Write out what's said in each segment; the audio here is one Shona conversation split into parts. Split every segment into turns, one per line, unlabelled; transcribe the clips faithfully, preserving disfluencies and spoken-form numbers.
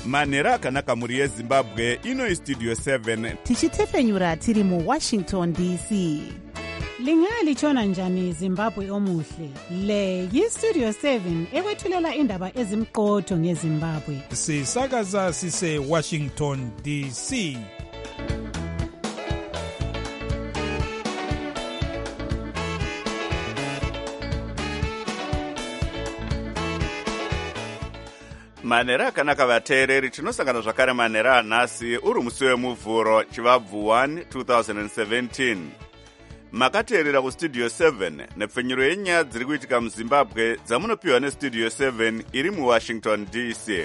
manhero akanaka mhuri yezimbabwe. Ino Studio seven
tichitefenyura tiri muWashington D C.
Lingalitshona njani Zimbabwe omuhle? Le yiStudio seven ekwethulela indaba ezimqotho ngeZimbabwe.
Sisakaza sise Washington D C.
manhero akanaka vateereri, tinosangana zvakare manhero anhasi uri musi wemuvhuro chivabvu one twenty seventeen. Makateerera kuStudio seven nepfenyuro yenyaya dziri kuitika muZimbabwe dzamunopiwa neStudio seven iri muWashington D C.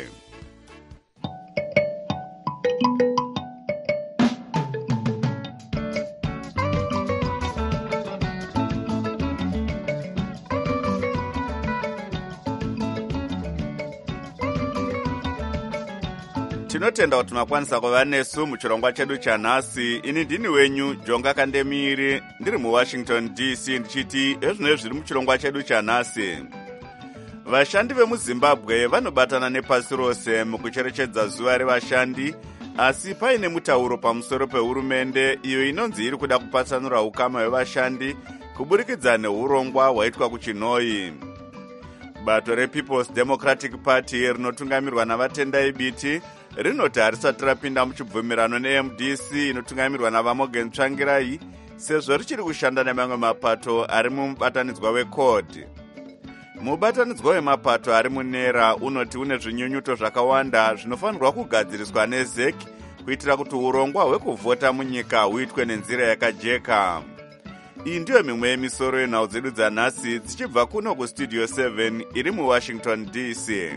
Tinotenda kuti makwanisa kuva nesu muchirongwa chedu chanhasi. Ini ndini wenyu Jonga Kandemiri ndiri muWashington D C ndichiti ezvino zviri muchirongwa chedu chanhasi. Vashandi vemuZimbabwe vanobatana nepasi rose mukucherechedza zuva revashandi, asi paine mutauro pamusoro pehurumende iyo inonzi iri kuda kupatsanura ukama hwevashandi kuburikidza neurongwa hwaitwa kuChinoi. Bato rePeople's Democratic Party rinotungamirwa navatendai biti rinoti harisati rapinda muchibvumirano neM D C inotungamirwa navaMorgan Tsvangirai sezvo richiri kushanda nemamwe mapato ari mumubatanidzwa weCORD. Mubatanidzwa wemapato ari munera unoti une zvinyunyuto zvakawanda zvinofanirwa kugadziriswa neZ E C kuitira kuti urongwa hwekuvhota munyika huitwe nenzira yakajeka. Iyi ndiyo mimwe yemisoro yenhau dzedu dzanhasi dzichibva kuno kuStudio seven iri muWashington D C.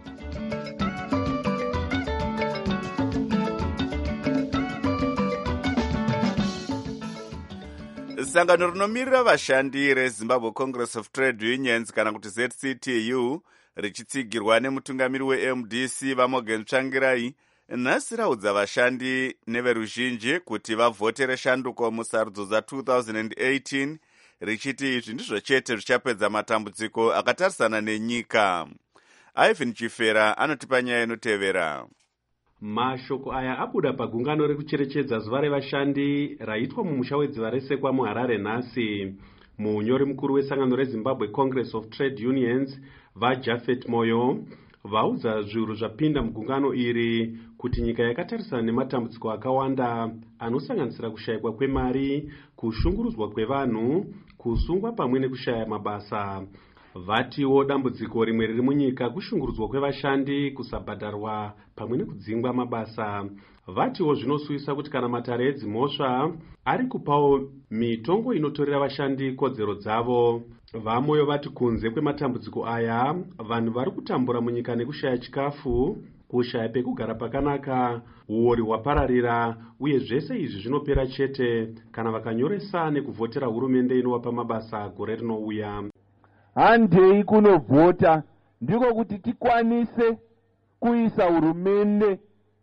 Sangano rinomirira vashandi reZimbabwe Congress of Trade Unions kana kuti Z C T U richitsigirwa nemutungamiri weM D C vaMorgan Tsvangirai nhasi raudza vashandi neveruzhinji kuti vavhotere shanduko musarudzo dza eighteen richiti izvi ndizvo chete zvichapedza matambudziko akatarisana nenyika. Ivan Chifera anotipa nyaya inotevera.
Mashoko aya abuda pagungano rekucherechedza zuva revashandi raitwa mumusha wedziva resekwa muHarare nhasi. Munyori mukuru wesangano reZimbabwe Congress of Trade Unions vaJafet Moyo vaudza zviuru zvapinda mugungano iri kuti nyika yakatarisana nematambudziko akawanda anosanganisira kushayikwa kwemari, kushungurudzwa kwevanhu, kusungwa pamwe nekushaya mabasa. Vatiwo dambudziko rimwe riri munyika kushungurudzwa kwevashandi, kusabhadharwa pamwe nekudzingwa mabasa. Vatiwo zvinosuyisa kuti kana matare edzimhosva ari kupawo mitongo inotorera vashandi kodzero dzavo. Vamoyo vati kunze kwematambudziko aya, vanhu vari kutambura munyika nekushaya chikafu, kushaya pekugara pakanaka, uori hwapararira, uye zvese izvi zvinopera chete kana vakanyoresa nekuvhotera hurumende inovapa mabasa gore rinouya.
Handei kunovhota ndiko kuti tikwanise kuisa hurumende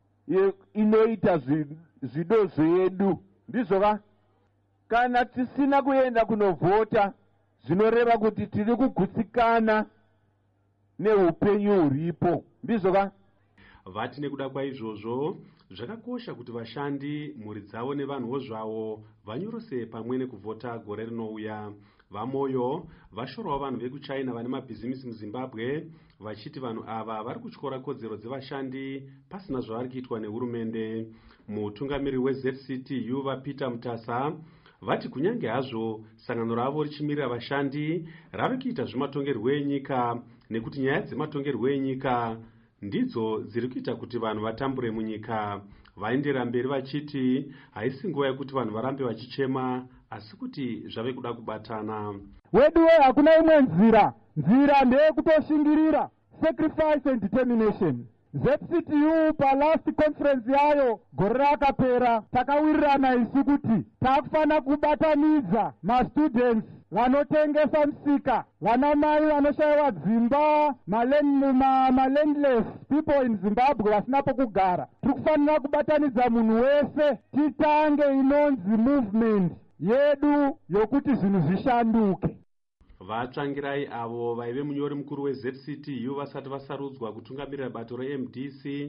inoita zvido zvedu, ndizvo ka? Kana tisina kuenda kunovhota zvinoreva kuti tiri kugutsikana neupenyu huripo, ndizvo ka?
Vati nekuda kwaizvozvo zvakakosha kuti vashandi, mhuri dzavo nevanhuwo zvavo vanyorose pamwe nekuvhota gore rinouya. Vamoyo vashorawo vanhu vekuChina vane mabhizimisi muZimbabwe vachiti vanhu ava vari kutyora kodzero dzevashandi pasina zvavari kuitwa nehurumende. Mutungamiri weZ C T U vaPeter Mutasa vati kunyange hazvo sangano ravo richimirira vashandi rave kuita zvematongerwo enyika nekuti nyaya dzematongerwo enyika ndidzo dziri kuita kuti vanhu vatambure munyika. Vaendera mberi vachiti haisi nguva yekuti vanhu varambe vachichema asi kuti zvave kuda kubatana.
Wedu we hakuna imwe nzira, nzira ndeye kutoshingirira, sacrifice and determination. Z C T U pa last conference yayo gore rakapera takawirirana isu kuti takufana kubatanidza ma students vanotengesa msika, vanamai vanoshayiwa dzimba, ma-landless people in Zimbabwe vasina pokugara. Tiri kufanira kubatanidza munhu wese titange inonzi movement yedu yokuti zvinhu zvishanduke.
Vatsvangirai avo vaive munyori mukuru weZ C T U vasati vasarudzwa kutungamirira bato reM D C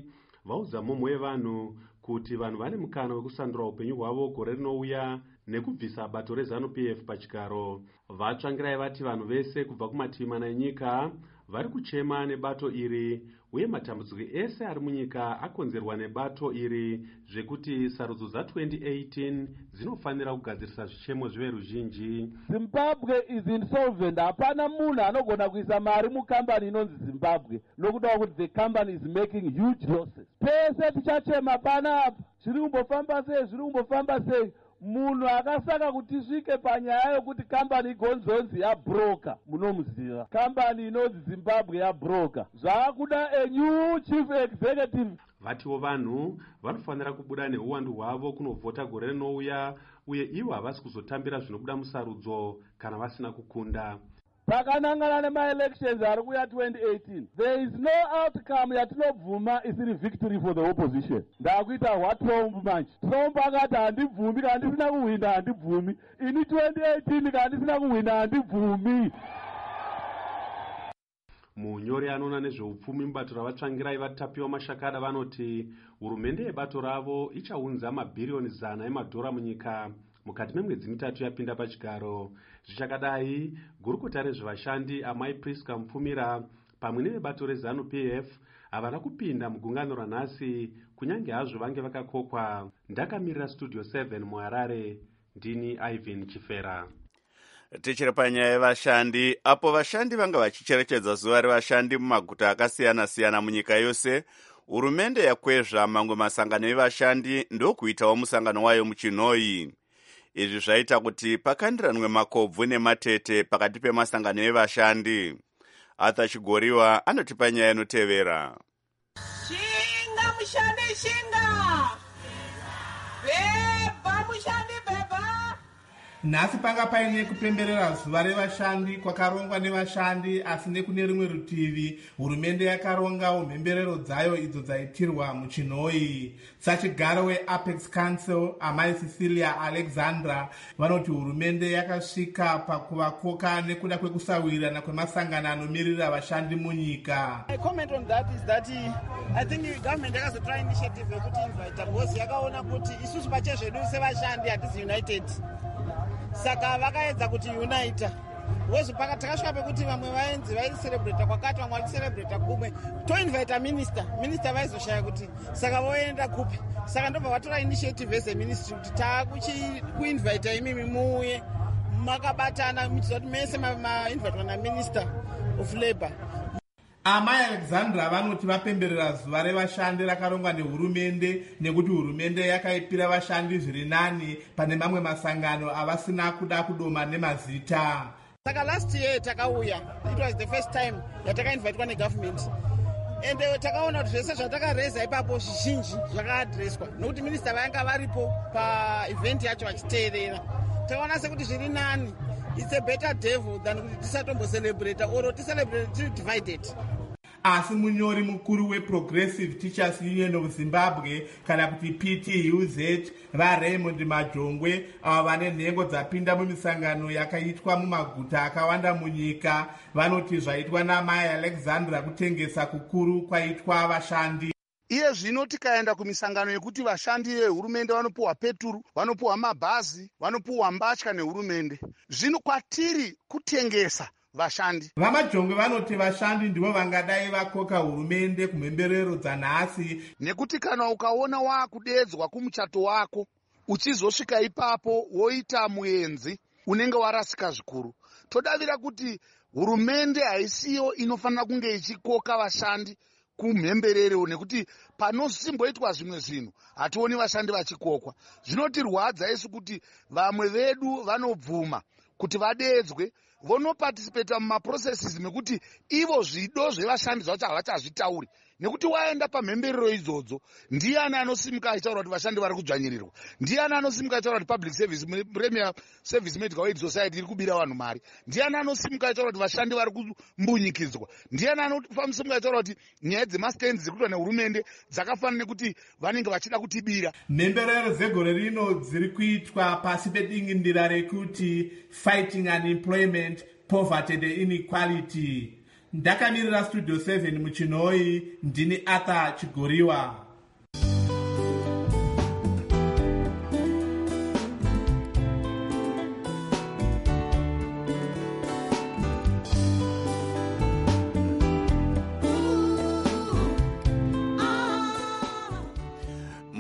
vaudza mhomho yevanhu kuti vanhu vane mukana wekusandura upenyu hwavo gore rinouya nekubvisa bato reZANU-P F pachigaro. Vatsvangirai vati vanhu vese kubva kumativi mana enyika vari kuchema nebato iri, uye matambudziko ese ari munyika akonzerwa nebato iri, zvekuti sarudzo dza-twenty eighteen dzinofanira kugadzirisa zvichemo zvive ruzhinji.
Zimbabwe is insolvent. Hapana munhu anogona kuisa mari mukambani inonzi Zimbabwe nokuda kuti the company is making huge losses. Pese tichachema panapa, zviri kumbofamba sei, zviri kumbofamba sei. Munhu akasaka kuti tisvike panyaya yokuti kambani igonzonzi yabroka, munomuziva. Kambani inonzi Zimbabwe yabroka. Zvaakuda a new chief executive.
Vatiwo vanhu vanofanira kubuda neuwandu hwavo kunovhota gore rinouya, uye ivo havasi kuzotambira zvinobuda musarudzo kana vasina kukunda.
Pakanangana nema-elections ari kuya twenty eighteen, there is no outcome yatinobvuma isiri victory for the opposition. Ndakuita hwaTrump manje. Trump akati handibvumi, kana ndisina kuhwina handibvumi. Ini twenty eighteen kana ndisina kuhwina handibvumi.
Munyori anoona nezveupfumi mubato ravatsvangirai vatapio mashakada vanoti hurumende yebato ravo ichaunza mabhiriyoni zana emadhora munyika mukati memwedzi mitatu yapinda pachigaro. Zvichakadai, gurukota rezvevashandi amai Priska Mupfumira pamwe nevebato reZANU-P F havana kupinda mugungano ranhasi, kunyange hazvo vange vakakokwa. Ndakamirira studio seven muHarare, ndini Ivan Chifera.
Tichiri panyaya yevashandi, apo vashandi vanga vachicherechedza zuva revashandi mumaguta akasiyana-siyana munyika yose, hurumende yakwezva mamwe masangano evashandi ndokuitawo musangano wayo muChinoi. Izvi zvaita kuti pakandiranwe makobvu nematete pakati pemasangano evashandi. Arthur Chigoriwa anotipa nyaya inotevera.
Shinga mushandi shinga, beba mushandi beba.
Nhasi panga paine kupemberera zuva revashandi kwakarongwa nevashandi, asi nekune rimwe rutivi hurumende yakarongawo mhemberero dzayo idzo dzaitirwa muChinoi. Sachigaro weApex Council amai Cecilia Alexandra vanoti hurumende yakasvika pakuvakoka nekuda kwekusawirirana kwemasangano anomirira vashandi munyika.
My comment on that is that I think the government yakazotry initiative yekuti invite boss yakaona kuti isusu pachezvedu sevashandi hatisi united. Saka vakaedza kuti unite. Wezvo pakatakasvika pekuti vamwe vaenzi vaicelebrata kwakati, vamwe vachicelebrata kumwe, toinvita minister, minister vaizoshaya kuti saka voenda kupi. Saka ndobva vatora initiative as a ministry kuti taakuinvita imimi muuye makabatana muchiza kuti mese mainvitwa naminister of labour.
Amai Alexandra vanoti vapemberera zuva revashandi rakarongwa nehurumende nekuti hurumende yakaipira vashandi zviri nani pane mamwe masangano avasina kuda kudoma nemazita.
Saka last year takauya, it was the first time yatakainvitwa negovernment. And takaona kuti zvese zvatakareza ipapo zvizhinji zvakaadreswa nokuti minister vanga varipo paevent yacho vachiteerera. Takaona sekuti zviri nani. It's a better devil than kuti tisatombo-celebrate or to-celebrate tiri divided.
Asi munyori mukuru weProgressive Teachers Union of Zimbabwe kana kuti P T U Z vaRaymond Majongwe ava vane nhengo dzapinda mumisangano yakaitwa mumaguta akawanda munyika vanoti zvaitwa namai Alexandra kutengesa kukuru kwaitwa vashandi.
Iye zvino tikaenda kumisangano yekuti vashandi vehurumende vanopuwa peturu, vanopuwa mabhazi, vanopuwa mbatya nehurumende. Zvino kwatiri kutengesa vashandi.
Vamajongwe vanoti vashandi ndivo vangadai vakoka hurumende kumhemberero dzanhasi,
nekuti kana ukaona wakudedzwa kumuchato wako uchizosvika ipapo woita muenzi unenge warasika zvikuru. Todavira kuti hurumende haisiyo inofanira kunge ichikoka vashandi kumhemberero, nekuti panosimboitwa zvimwe zvinhu hationi vashandi vachikokwa. Zvinotirwadza isu kuti vamwe vedu vanobvuma kuti vadedzwe, vonoparticipate mumaprocesses mekuti ivo zvido zvevashandi zvacho havachazvitauri, nekuti waenda pamhemberero idzodzo ndiani anosimuka achitaura kuti vashandi vari kudzvanyirirwa, ndiani anosimuka achitaura kuti public service premier service medical aid society iri kubira vanhu mari, ndiani anosimuka achitaura kuti vashandi vari kumbunyikidzwa, ndiani anosimuka achitaura kuti nyaya dzemastendi dziri kuitwa nehurumende dzakafanana nekuti vanenge vachida kutibira.
Mhemberero dzegore rino dziri kuitwa pasi pedingindira rekuti fighting unemployment, poverty and inequality. Ndakamirira studio seven muChinoi, ndini Arthur Chigoriwa.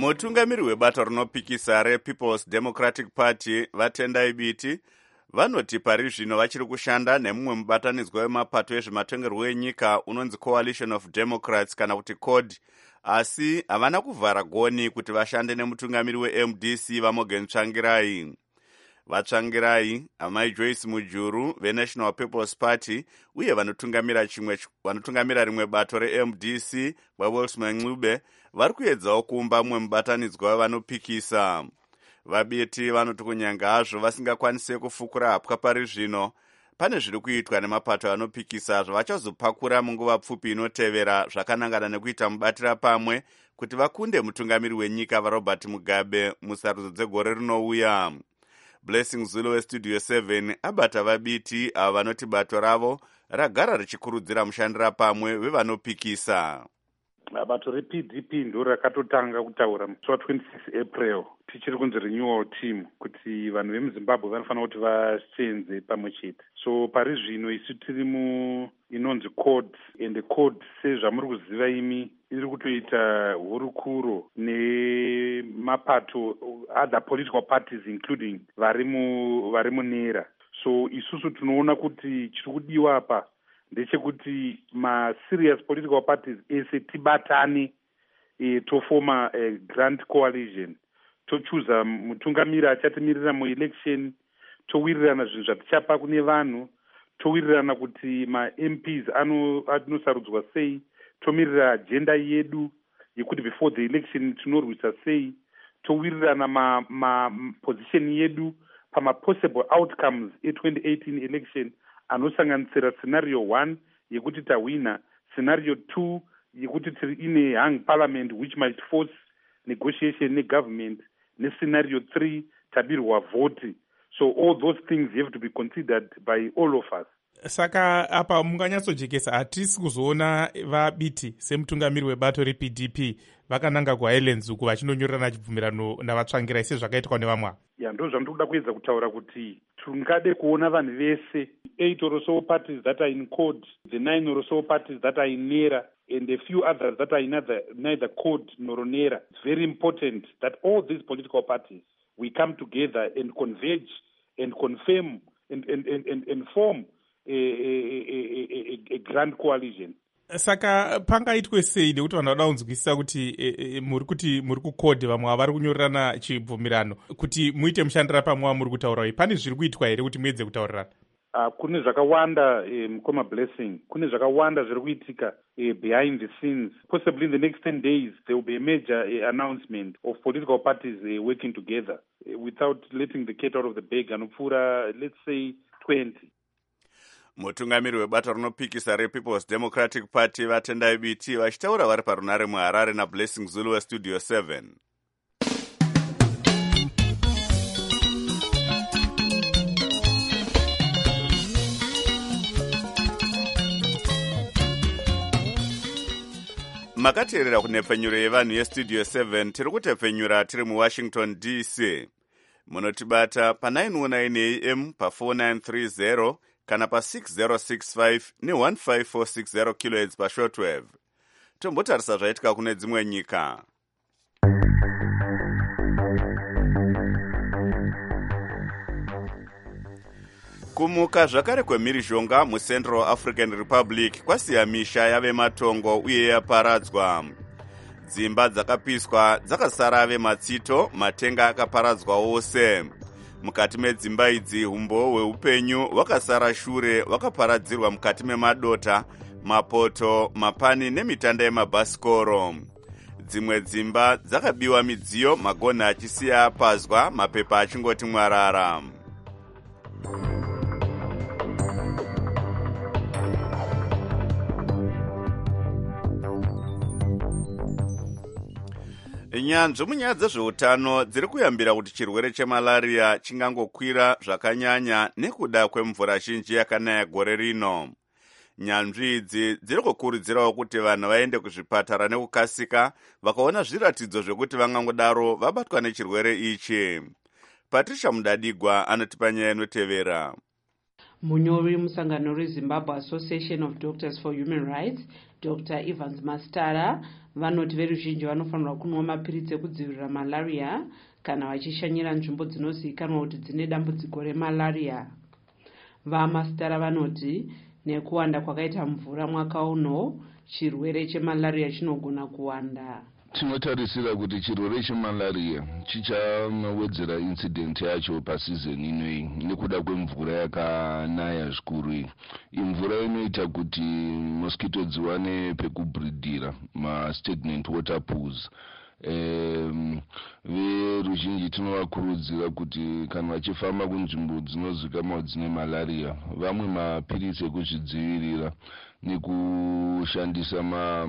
mutungamiri webato rinopikisa rePeople's Democratic Party vatendai biti vanoti pari zvino vachiri kushanda nemumwe mubatanidzwa wemapato ezvematongerwo enyika unonzi Coalition of Democrats kana kuti C O D, asi havana kuvhara goni kuti vashande nemutungamiri weM D C vaMorgan Tsvangirai. Vatsvangirai, amai Joyce Mujuru veNational People's Party uye vanotungamira chimwe vanotungamira rimwe bato reM D C vaWilson Ncube vari kuedzawo kuumba mumwe mubatanidzwa wevanopikisa. Vabiti vanoti kunyanga hazvo vasingakwanise kufukura hapwa pari zvino, pane zviri kuitwa nemapato anopikisa zvavachazopakura munguva pfupi inotevera zvakanangana nekuita mubatira pamwe kuti vakunde mutungamiri wenyika vaRobert Mugabe musarudzo dzegore rinouya. Blessing Zulu weStudio seven abata vabiti avo vanoti bato ravo ragara richikurudzira mushandira pamwe wevanopikisa.
Bato reP D P ndo rakatotanga kutaura musi wa26 April tichiri kunzi renewal team kuti vanhu vemuZimbabwe vanofanira kuti vasenze pamwe chete. So pari zvino isu tiri mu inonzi C O D, and C O D sezvamuri kuziva imi iri kutoita hurukuro nemapato other political parties including vari mu vari munera. So isusu tunoona kuti chiri kudiwa apa ndechekuti ma-serious political parties ese tibatane e, tofoma a grand coalition, tochuza mutungamiri achatimirira mu-election, towirirana zvinhu zvatichapa kune vanhu, towirirana kuti ma-M Ps anosarudzwa ano sei, tomirira agenda yedu yekuti before the election tinorwisa sei, towirirana ma-position ma yedu pama-possible outcomes e-twenty eighteen election anosanganisira scenario one yekuti tawina, scenario two yekuti tiri ine hung parliament which might force negotiation negovernment, ne-scenario three tabirwa vote. So all those things have to be considered by all of us.
Saka apa munganyatsojekesa hatisi kuzoona vabiti semutungamiri webato reP D P vakananga kuHighlands uku vachinonyorana chibvumirano navatsvangirai sezvakaitwa nevamwe.
Ya, ndo zvandinoda kuedza kutaura kuti tungade kuona vanhu vese eight or so parties that are in C O D, the nine or so parties that are in NERA, and a few others that are in neither, neither C O D nor NERA. It's very important that all these political parties, we come together and converge and confirm and, and, and, and, and form a, a, a, a, a grand coalition.
Saka pangaitwe sei nekuti vanhu vada kunzwisisa kuti e, e, muri kuti muri kukodhe vamwe havari kunyorerana chibvumirano kuti muite mushandira pamwe wamuri kutaura uyu, pane zviri kuitwa here kuti muedze kutaurirana?
Uh, kune zvakawanda mukoma um, Blessing, kune zvakawanda zviri kuitika uh, behind the scenes. Possibly in the next ten days there will be a major uh, announcement of political parties uh, working together uh, without letting the cat out of the bag. Anopfuura, let's say, twenty.
Mutungamiri webato rinopikisa rePeople's Democratic Party vatendai biti vachitaura vari parunare muHarare naBlessing Zulu weStudio seven. Makateerera kunepfenyuro yevanhu yeStudio seven, tiri kutepfenyura tiri muWashington D C. Munotibata pa nine one nine A M pa four nine three zero kana pa six zero six five ne one five four six zero kilohertz pa shortwave. Tombotarisa zvaitika kune dzimwe nyika. Kumuka zvakare kwemhirizhonga muCentral African Republic kwasiya misha yave matongo uye yaparadzwa. Dzimba dzakapiswa dzakasara ave matsito, matenga akaparadzwa wose. Mukati medzimba idzi umbo hweupenyu hwakasara shure hwakaparadzirwa mukati memadota, mapoto, mapani nemitanda yemabhasikoro. Dzimwe dzimba dzakabiwa midziyo, magonhi achisiya apazwa, mapepa achingoti mwarara. Nyanzvi munyaya dzezveutano dziri kuyambira kuti chirwere chemalaria chingangokwira zvakanyanya nekuda kwemvura zhinji yakanaya gore rino. Nyanzvi idzi dziri kukurudzirawo kuti vanhu vaende kuzvipatara nekukasika vakaona zviratidzo zvekuti vangangodaro vabatwa nechirwere ichi. Patricia Mudadigwa anotipa nyaya inotevera.
Munyori musangano reZimbabwe Association of Doctors for Human Rights, Doctor Evans Mastara, vanoti veruzhinji vanofanirwa kunwa mapiritsi ekudzivirira malaria kana vachishanyira nzvimbo dzinozivikanwa kuti dzine dambudziko remalaria. Vamasitara vanoti nekuwanda kwakaita mvura mwaka uno chirwere chemalaria chinogona kuwanda.
Tinotarisira kuti chirwere chemalaria chichamawedzera incident yacho pasizoni inoyi nekuda kwemvura yakanaya zvikuru. Imvura inoita kuti mosquito dziwane pekubridhira, ma stagnant water pools. Um, veruzhinji tinovakurudzira kuti kana vachifamba kunzvimbo dzinozivikanwa dzine malaria vamwe mapiritsi ekuzvidzivirira nekushandisa ma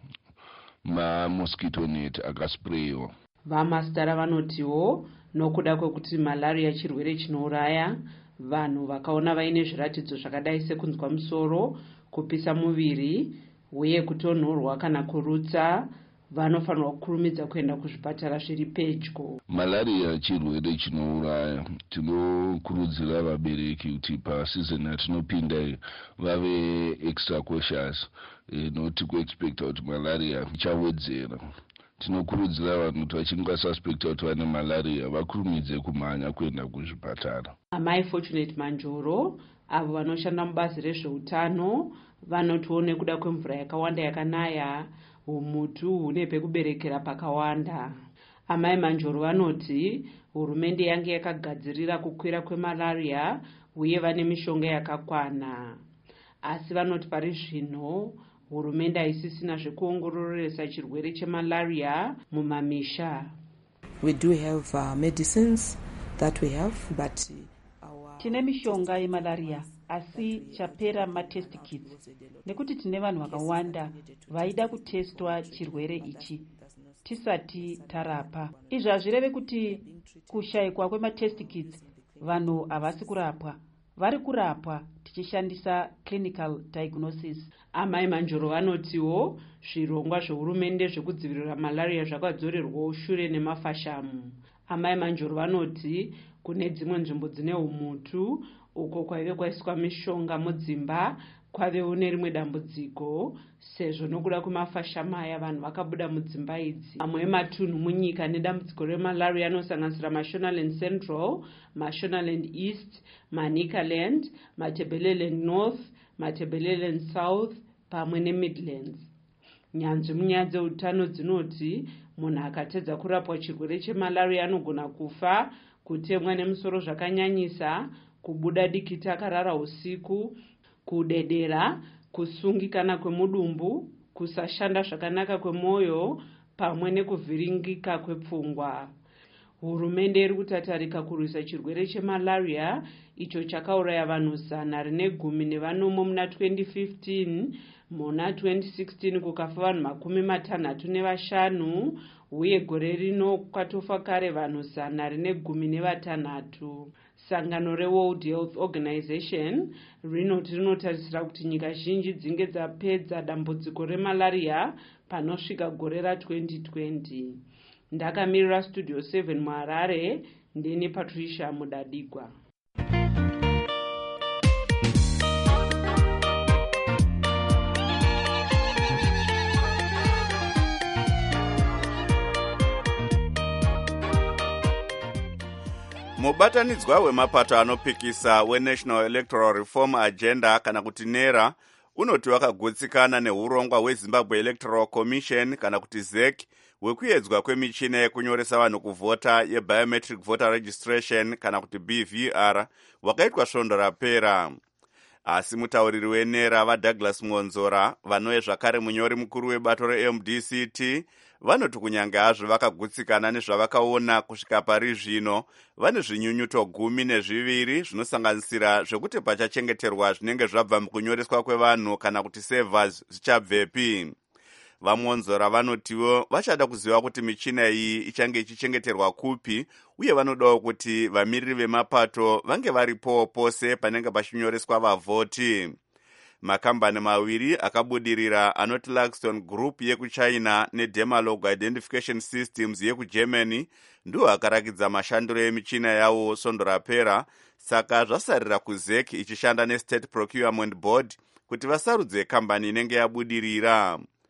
ma-mosquito net akasprayiwa.
Vamasitara vanotiwo nokuda kwekuti malaria chirwere chinouraya, vanhu vakaona vaine zviratidzo zvakadai sekunzwa musoro, kupisa muviri uye kutonhorwa kana kurutsa vanofanirwa kukurumidza kuenda kuzvipatara zviri pedyo.
Malaria chirwere chinouraya. Tinokurudzira vabereki kuti pasizoni yatinopinda vave extra cautious, e, not kuexpecta kuti malaria ichawedzera. Tinokurudzira vanhu kuti vachinge vasuspecta kuti vane malaria vakurumidze kumhanya kuenda kuzvipatara.
Amai Fortunate Manjoro avo vanoshanda mubazi rezveutano vanotiwo nekuda kwemvura yakawanda yakanaya umutu hune pekuberekera pakawanda. Amai Manjoro vanoti hurumende yange yakagadzirira kukwira kwemalaria uye vane mishonga yakakwana. Asi vanoti pari zvino hurumende haisisina zvekuongororesa chirwere chemalaria mumamisha.
We do have uh, medicines that we have, but our
tine mishonga yemalaria asi chapera matest kits nekuti tine vanhu vakawanda vaida kutestwa chirwere ichi tisati tarapa. Izvi hazvireve kuti kushayikwa kwematest kits vanhu havasi kurapwa, vari kurapwa tichishandisa clinical diagnosis.
Amai Manjoro vanotiwo zvirongwa zvehurumende zvekudzivirira malaria zvakadzorerwawo shure nemafashamu. Amai Manjoro vanoti kune dzimwe nzvimbo dzine umutu uko kwaive kwaiswa mishonga mudzimba kwavewo nerimwe dambudziko sezvo nokuda kwemafashama aya vanhu vakabuda mudzimba idzi. Amwe ematunhu munyika nedambudziko remalaria anosanganisira Mashonaland Central, Mashonaland East, Manicaland, Matabeleland North, Matabeleland South pamwe neMidlands. Nyanzvi munyaya dzeutano dzinoti munhu akatedza kurapwa chirwere chemalaria anogona kufa, kutemwa nemusoro zvakanyanyisa, kubuda dikiti akarara usiku, kudedera, kusungikana kwemudumbu, kusashanda zvakanaka kwemwoyo pamwe nekuvhiringika kwepfungwa. Hurumende iri kutatarika kurwisa chirwere chemalaria icho chakauraya vanhu zana rine gumi nevanomo muna twenty fifteen, muna twenty sixteen kukafa vanhu makumi matanhatu nevashanu uye gore rino kwatofa kare vanhu zana rine gumi nevatanhatu. Sangano reWorld Health Organization rinoti rinotarisira kuti nyika zhinji dzinge dzapedza dambudziko remalaria panosvika gore ra-twenty twenty. Ndakamirira Studio seven muHarare, ndini Patricia Mudadigwa.
Mubatanidzwa wemapato anopikisa weNational Electoral Reform Agenda kana kuti NERA unoti wakagutsikana neurongwa hweZimbabwe Electoral Commission kana kuti Z E C wekuedzwa kwemichina yekunyoresa vanhu kuvhota yeBiometric Voter Registration kana kuti B V R wakaitwa svondo rapera. Asi mutauriri weNERA vaDouglas Mwonzora vanove zvakare munyori mukuru webato reM D C T vanoti kunyange hazvo vakagutsikana nezvavakaona kusvika pari zvino vane zvinyunyuto gumi nezviviri zvinosanganisira zvekuti pachachengeterwa zvinenge zvabva mukunyoreswa kwevanhu kana kuti servers zvichabvepi. Vamwonzora vanotiwo vachada kuziva kuti michina iyi ichange ichichengeterwa kupi uye vanodawo kuti vamiriri vemapato vange varipo pose panenge pachinyoreswa vavhoti. Makambani maviri akabudirira anoti Luxton Group yekuChina neDemalog Identification Systems yekuGermany ndiwo akarakidza mashandiro emichina yawo svondo rapera, saka zvasarira kuZ E C ichishanda neState Procurement Board kuti vasarudze kambani inenge yabudirira.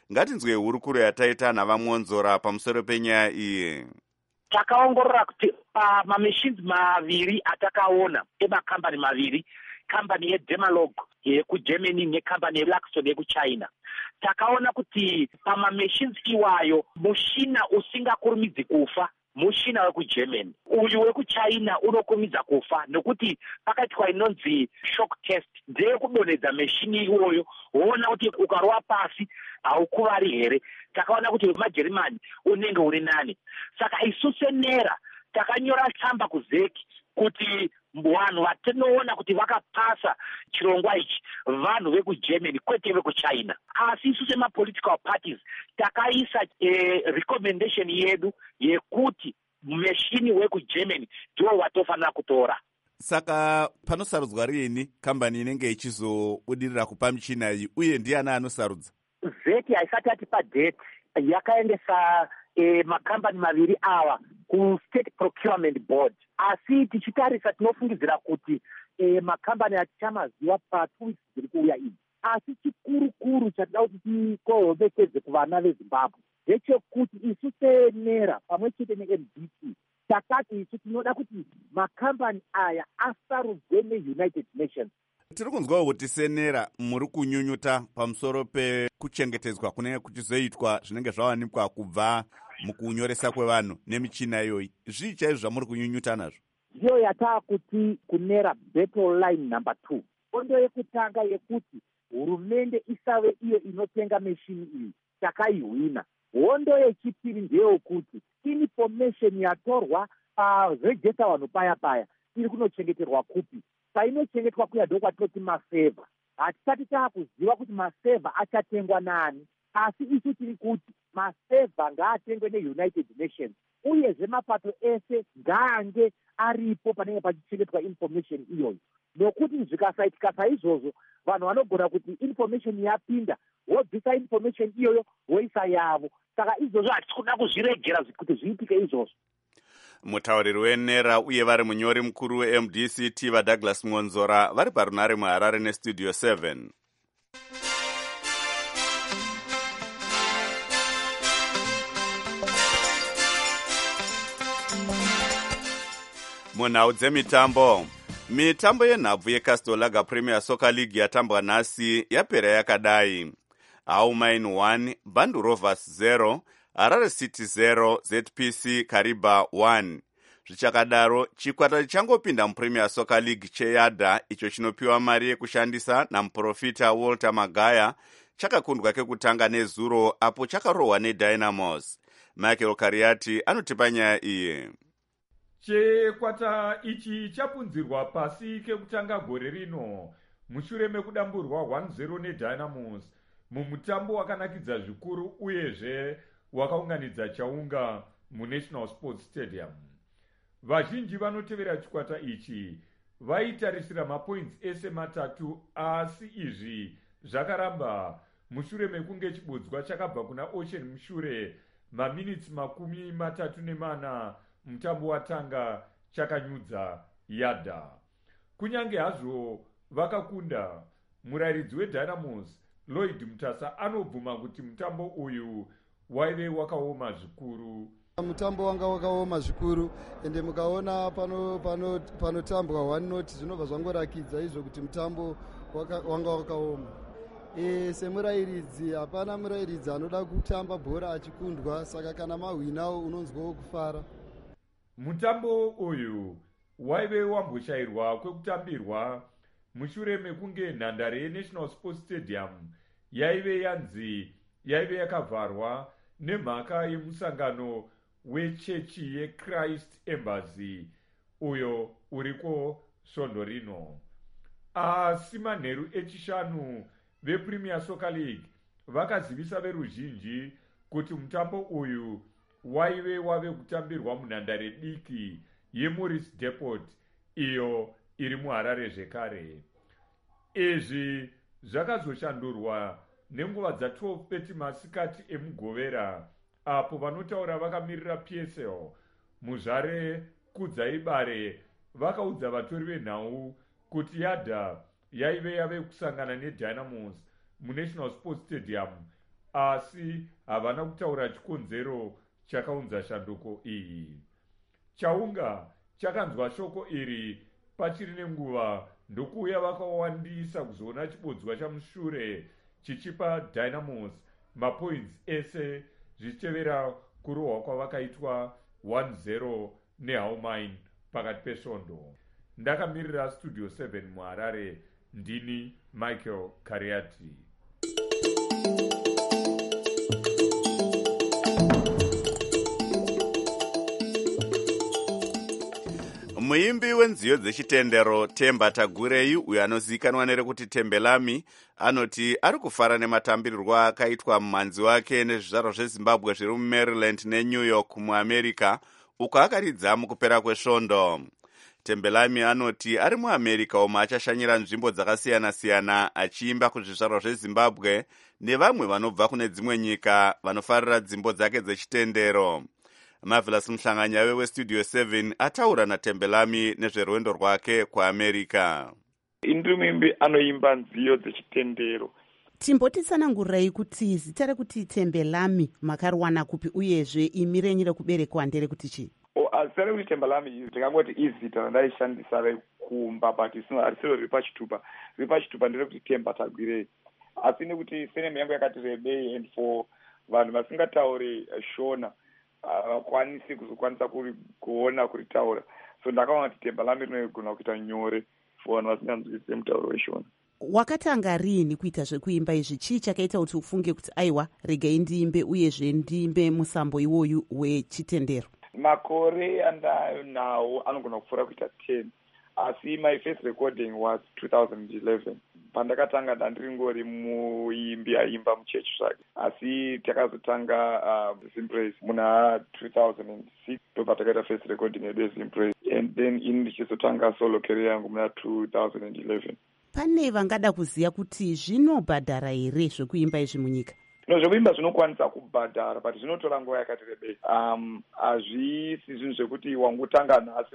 ngatinzwe hurukuro yataita navamonzora pamusoro penyaya iyi.
Takaongorora kuti pamamachines maviri atakaona emakambani maviri, kambani yeDemalog yekuGermany nekambani yeLaxton yekuChina, takaona kuti pamamachines iwayo mushina usingakurumidzi kufa mushina wekuGermany. Uyu wekuChina unokurumidza kufa nokuti pakaitwa inonzi shock test ndeyekudonhedza machine iwoyo woona kuti ukarwa pasi haukuvari here. Takaona kuti maJermani unenge uri nani. Saka isu senera takanyora tsamba kuzeki kuti vanhu vatinoona kuti vakapasa chirongwa ichi vanhu vekuGermany kwete vekuChina. Asi isu semapolitical parties takaisa eh, recommendation yedu yekuti machine wekuGermany ndiwo watofanira kutora.
Saka panosarudzwa rini kambani inenge ichizobudirira kupa michina iyi uye ndiani anosarudza?
Zeki haisati atipa date yakaendesa eh, makambani maviri awa ku State Procurement Board. Asi tichitarisa tinofungidzira kuti eh, makambani atichamaziva pa two weeks dziri kuuya idzi. Asi chikuru kuru chatida kuti tikohomekedze kuvana veZimbabwe ndechekuti isu senera pamwe chete ne-M D C takati isu tinoda kuti makambani aya asarudzwe neUnited Nations.
Tiri kunzwawo kuti senera muri kunyunyuta pamusoro pekuchengetedzwa kunenge kuchizoitwa zvinenge zvawanikwa kubva mukunyoresa kwevanhu nemichina iyoyi. Zvii chaizvo zvamuri kunyunyuta nazvo?
Ndiyo yataa kuti kunera battle line number two. Ondo yekutanga yekuti hurumende isave iyo inotenga machine iyi takaihwina. Hondo yechipiri ndeyekuti information yatorwa paregister vanhu paya paya iri kunochengeterwa kupi. Painochengetwa kuya ndokwatoti maseva. Hatisati taakuziva kuti maseva achatengwa nani. Asi isu tiri kuti maseva ngaatengwe neUnited Nations. Uyezve mapato ese ngaange aripo panenge pachichengetwa information iyoyo. Nokuti zvikasaitika saizvozvo vanhu vanogona kuti information yapinda wobvisa information iyoyo woisa yavo. Saka izvozvo hatisi kuda kuzviregera kuti zviitike izvozvo.
Mutauriri wenera uye vari munyori mukuru weM D C T vaDouglas Monzora vari parunare muHarare nestudio seven. Munhau dzemitambo. Mitambo yenhabvu yeCastel Lager Premier Soccer League yatambwa nhasi yapera yakadai. Aumain one, Bandu Rovers zero, Harare City zero, Z P C Kariba one. Zvichakadaro, chikwata chichangopinda muPremier Soccer League cheyadha icho chinopiwa mari yekushandisa namuprofita Walter Magaya chakakundwa kekutanga nezuro apo chakarohwa neDynamos. Michael Kariati anotipa nyaya iyi.
Chikwata ichi chapunzirwa pasi kekutanga gore rino mushure mekudamburwa one zero neDynamos mumutambo wakanakidza zvikuru uyezve wakaunganidza chaunga muNational Sports Stadium. Vazhinji vanotevera chikwata ichi vaitarisira mapoints ese matatu, asi izvi zvakaramba mushure mekunge chibodzwa chakabva kuna Ocean mushure maminitsi makumi matatu nemana mutambo watanga chakanyudza yadha. Kunyange hazvo vakakunda, murayiridzi weDynamos Lloyd Mutasa anobvuma kuti mutambo uyu waive wakaoma zvikuru.
Mutambo wanga wakaoma zvikuru ende mukaona pano pano panotambwa one not zvinobva zvangorakidza izvo kuti mutambo waka, wanga wakaoma. E, semurayiridzi hapana murayiridzi anoda kutamba bhora achikundwa, saka kana mahwinawo unonzwawo kufara.
Mutambo uyu waive wamboshayirwa kwekutambirwa mushure mekunge nhandare yeNational Sports Stadium yaive yanzi yaive yakavharwa nemhaka yemusangano wechechi yeChrist Embassy uyo uriko svondo rino. Asi manheru echishanu vePremier Soccer League vakazivisa veruzhinji kuti mutambo uyu waive wave kutambirwa munhandare diki yeMorris Depot iyo iri muHarare zvekare. Izvi zvakazoshandurwa nenguva dza12 thirty masikati emugovera apo vanotaura vakamirira P S L muzvare Kudzaibare vakaudza vatori venhau kuti yadha yaive yave kusangana neDynamos muNational Sports Stadium asi havana kutaura chikonzero chakaunza shanduko iyi. Chaunga chakanzwa shoko iri pachiri nenguva ndokuuya vakawandisa kuzoona chibodzwa chamushure chichipa Dynamos mapoints ese zvichitevera kurohwa kwavakaitwa one zero neHaumine pakati pesvondo. Ndakamirira Studio seven muHarare, ndini Michael Kariati.
Muimbi wenziyo dzechitendero Temba Tagurei, uyo anozivikanwa nerekuti Tembelami, anoti ari kufara nematambirirwo akaitwa mumhanzi wake nezvizvarwa zveZimbabwe zviri muMaryland neNew York muAmerica, uko akaridza mukupera kwesvondo. Tembelami anoti ari muAmerica umo achashanyira nzvimbo dzakasiyana-siyana achiimba kuzvizvarwa zveZimbabwe nevamwe vanobva kune dzimwe nyika vanofarira dzimbo dzake dzechitendero. Marvelous Mhlanganya weStudio seven ataura naTembelami nezverwendo rwake kuAmerica.
Indiri muimbi anoimba nziyo dzechitendero.
Timbotitsanangurai kuti zita rekuti Tembelami makariwana kupi uyezve imi renyu rekuberekwa nderekuti chii?
Zita rekuti Tembelami ndingangoti izita randaishandisa rekuumba but harisiro riri pachitupa. Riri pachitupa nderekuti Temba Tagurei. Asi nekuti senemu yangu yakati rebei and for vanhu vasingatauri Shona havakwanisi kuzokwanisa kuona kuritaura, so ndakaona kuti Tembelami rinogona kuita nyore for vanhu vasinganzwisise mutauro weshona.
Wakatanga rini kuita zvekuimba izvi? Chii chakaita kuti ufunge kuti aiwa regai ndiimbe uyezve ndiimbe musambo iwoyu wechitendero?
Makore andayo nawo anogona kupfuura kuita ten, asi my first recording was two thousand eleven. Pandakatanga ndandiringori muimbi aimba muchechi zvake, asi takazotanga uh, Zimpraise muna two thousand six ndobva takaita first recording yedu yeZimpraise, and then ini ndichizotanga solo career yangu muna two thousand eleven.
Pane vangada kuziya kuti zvinobhadhara here zvekuimba izvi munyika?
No, zvekuimba zvinokwanisa kubhadhara but zvinotora nguva yakati rebei. Um, hazvisi zvinhu zvekuti wangotanga nhasi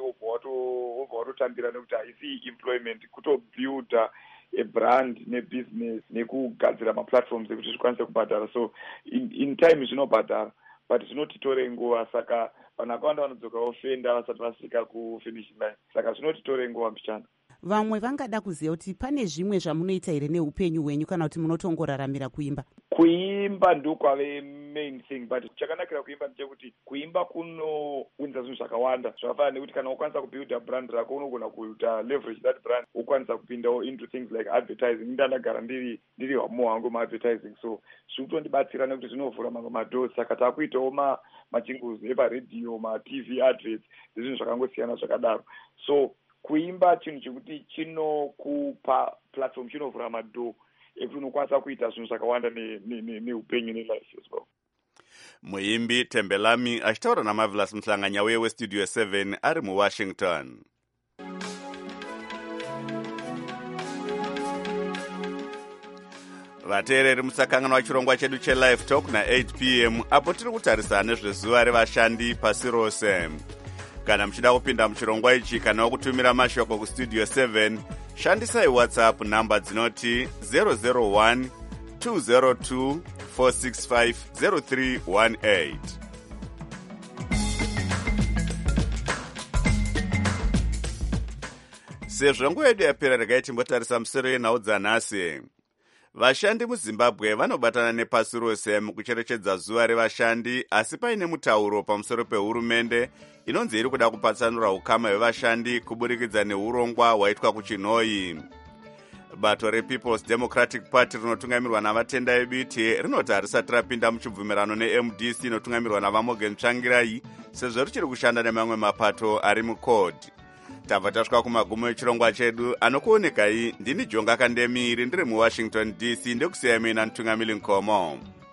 wobva watotambira nekuti haisi employment, kutobuilda a brand nebusiness nekugadzira maplatforms ekuti zvikwanise kubhadhara. So in, in time zvinobhadhara but zvinotitore nguva, saka vanhu vakawanda vanodzoka ofenda vasati vasvika kufinishing line, saka zvinotitore nguva mbichana.
Vamwe vangada kuziva kuti pane zvimwe zvamunoita here neupenyu hwenyu kana kuti munotongoraramira kuimba?
Kuimba ndokwave main thing, but chakanakira kuimba ndechekuti kuimba kunounza zvinhu zvakawanda zvakafanana nekuti kana ukwanisa kubuilda brand rako unogona kuita leverage that brand, ukwanisa kupindawo into things like advertising. Ndandagara ndiri ndiri hwamo hwangu maadvertising, so zvinotondibatsira nekuti zvinovhura mamwe madoors, saka takuitawo ma machinguzi eparedhiyo, matv adverts nezvinhu zvakangosiyana zvakadaro. So kuimba chinhu chekuti chinokupa platform, chinovhura madhoo ekuti unokwanisa kuita zvinhu zvakawanda neupenyu nelife as well.
Muimbi Tembelami achitaura naMarvelous Mhlanganya weStudio seven ari muWashington. Vateereri musakanganwa chirongwa chedu cheLive Talk na-eight p m apo tiri kutarisana nezvezuva revashandi pasi rose. Kana muchida kupinda muchirongwa ichi kana kutumira mashoko kuStudio seven, shandisai WhatsApp namba dzinoti zero zero one two zero two four six five zero three one eight. Sezvo nguva yedu yapera, regai timbotarisa musoro yenhau dzanhasi. Vashandi muZimbabwe vanobatana nepasi rose mukucherechedza zuva revashandi, asi paine mutauro pamusoro pehurumende inonzi iri kuda kupatsanura ukama hwevashandi kuburikidza neurongwa hwaitwa kuChinhoyi. Bato rePeople's Democratic Party rinotungamirwa navatenda vebiti rinoti harisati rapinda muchibvumirano neM D C inotungamirwa navaMorgan Tsvangirai sezvo richiri kushanda nemamwe mapato ari mukodhi. Tabva tasvika kumagumo echirongwa chedu. Anokuonekai ndini Jonga Kandemiri ndiri muWashington D C, ndekusiyai mina Ntungamili Nkomo.